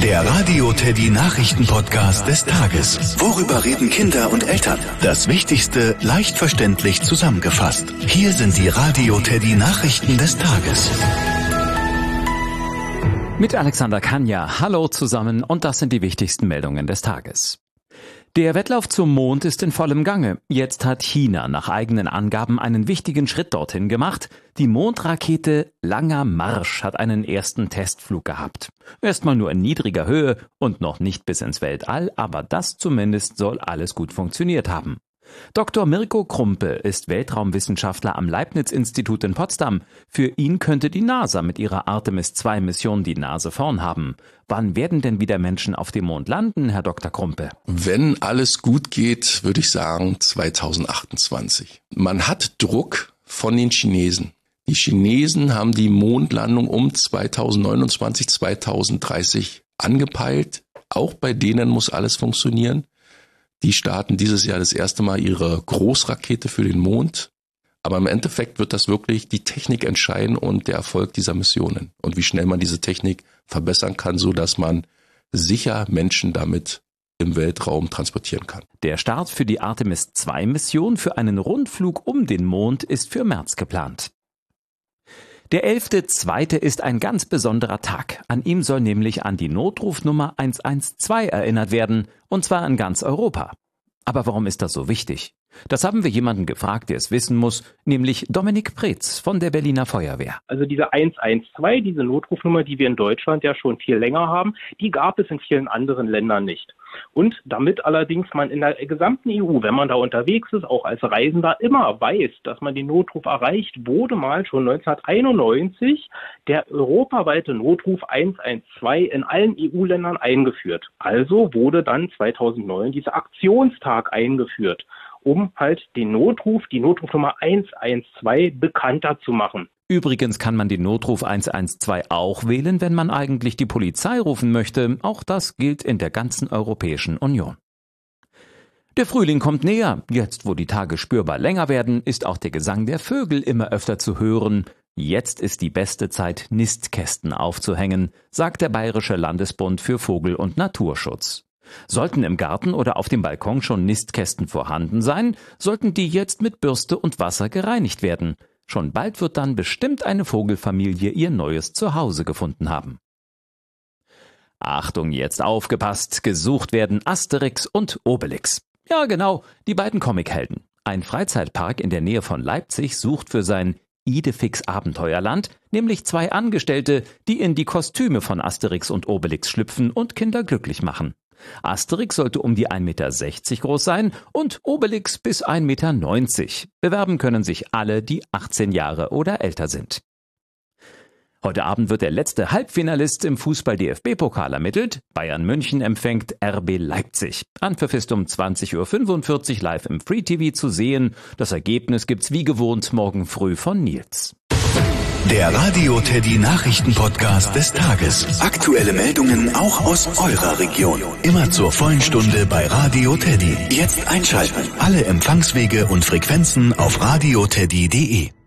Der Radio Teddy Nachrichten-Podcast des Tages. Worüber reden Kinder und Eltern? Das Wichtigste leicht verständlich zusammengefasst. Hier sind die Radio Teddy Nachrichten des Tages. Mit Alexander Kanja. Hallo zusammen und das sind die wichtigsten Meldungen des Tages. Der Wettlauf zum Mond ist in vollem Gange. Jetzt hat China nach eigenen Angaben einen wichtigen Schritt dorthin gemacht. Die Mondrakete Langer Marsch hat einen ersten Testflug gehabt. Erstmal nur in niedriger Höhe und noch nicht bis ins Weltall, aber das zumindest soll alles gut funktioniert haben. Dr. Mirko Krumpe ist Weltraumwissenschaftler am Leibniz-Institut in Potsdam. Für ihn könnte die NASA mit ihrer Artemis-II-Mission die Nase vorn haben. Wann werden denn wieder Menschen auf dem Mond landen, Herr Dr. Krumpe? Wenn alles gut geht, würde ich sagen 2028. Man hat Druck von den Chinesen. Die Chinesen haben die Mondlandung um 2029, 2030 angepeilt. Auch bei denen muss alles funktionieren. Die starten dieses Jahr das erste Mal ihre Großrakete für den Mond. Aber im Endeffekt wird das wirklich die Technik entscheiden und der Erfolg dieser Missionen. Und wie schnell man diese Technik verbessern kann, so dass man sicher Menschen damit im Weltraum transportieren kann. Der Start für die Artemis-II-Mission für einen Rundflug um den Mond ist für März geplant. Der 11.2. ist ein ganz besonderer Tag. An ihm soll nämlich an die Notrufnummer 112 erinnert werden, und zwar in ganz Europa. Aber warum ist das so wichtig? Das haben wir jemanden gefragt, der es wissen muss, nämlich Dominik Preetz von der Berliner Feuerwehr. Also diese 112, diese Notrufnummer, die wir in Deutschland ja schon viel länger haben, die gab es in vielen anderen Ländern nicht. Und damit allerdings man in der gesamten EU, wenn man da unterwegs ist, auch als Reisender immer weiß, dass man den Notruf erreicht, wurde mal schon 1991 der europaweite Notruf 112 in allen EU-Ländern eingeführt. Also wurde dann 2009 dieser Aktionstag eingeführt, um halt den Notruf, die Notrufnummer 112 bekannter zu machen. Übrigens kann man den Notruf 112 auch wählen, wenn man eigentlich die Polizei rufen möchte. Auch das gilt in der ganzen Europäischen Union. Der Frühling kommt näher. Jetzt, wo die Tage spürbar länger werden, ist auch der Gesang der Vögel immer öfter zu hören. Jetzt ist die beste Zeit, Nistkästen aufzuhängen, sagt der Bayerische Landesbund für Vogel- und Naturschutz. Sollten im Garten oder auf dem Balkon schon Nistkästen vorhanden sein, sollten die jetzt mit Bürste und Wasser gereinigt werden. Schon bald wird dann bestimmt eine Vogelfamilie ihr neues Zuhause gefunden haben. Achtung, jetzt aufgepasst, gesucht werden Asterix und Obelix. Ja genau, die beiden Comichelden. Ein Freizeitpark in der Nähe von Leipzig sucht für sein Idefix Abenteuerland nämlich 2 Angestellte, die in die Kostüme von Asterix und Obelix schlüpfen und Kinder glücklich machen. Asterix sollte um die 1,60 Meter groß sein und Obelix bis 1,90 Meter. Bewerben können sich alle, die 18 Jahre oder älter sind. Heute Abend wird der letzte Halbfinalist im Fußball-DFB-Pokal ermittelt. Bayern München empfängt RB Leipzig. Anpfiff ist um 20.45 Uhr live im Free TV zu sehen. Das Ergebnis gibt's wie gewohnt morgen früh von Nils. Der Radio Teddy Nachrichten-Podcast des Tages. Aktuelle Meldungen auch aus eurer Region. Immer zur vollen Stunde bei Radio Teddy. Jetzt einschalten. Alle Empfangswege und Frequenzen auf radioteddy.de.